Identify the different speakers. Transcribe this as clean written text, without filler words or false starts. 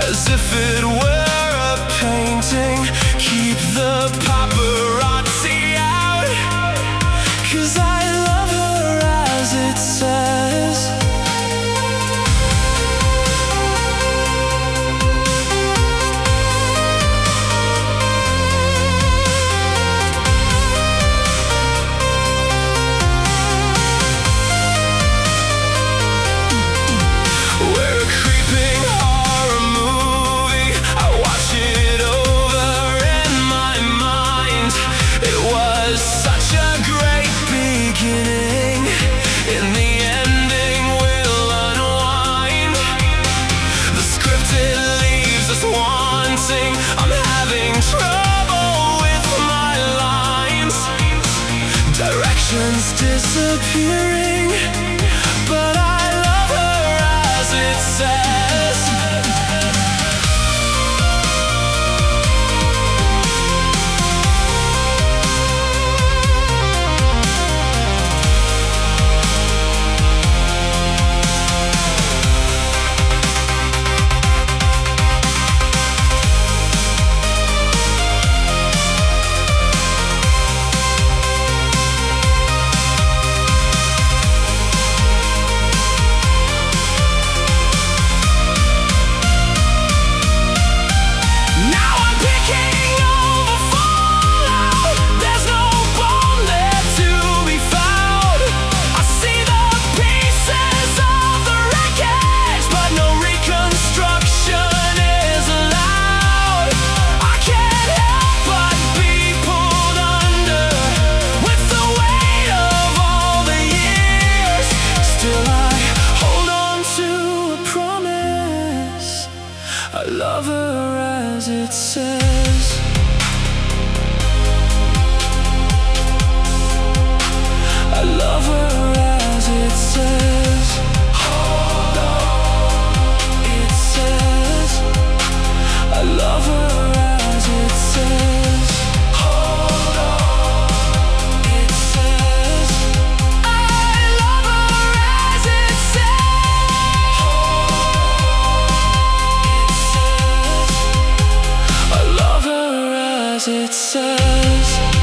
Speaker 1: as if it were a painting. Keep the paparazzi out, 'cause I love her as it says. I'm having trouble with my lines. Directions disappearing, but I love her as it says. I love her as it says. I love her as it says. Hold on, it says. I love her as it says. Hold on, it says. I love her as it says. Hold on, it says. I love her as it says.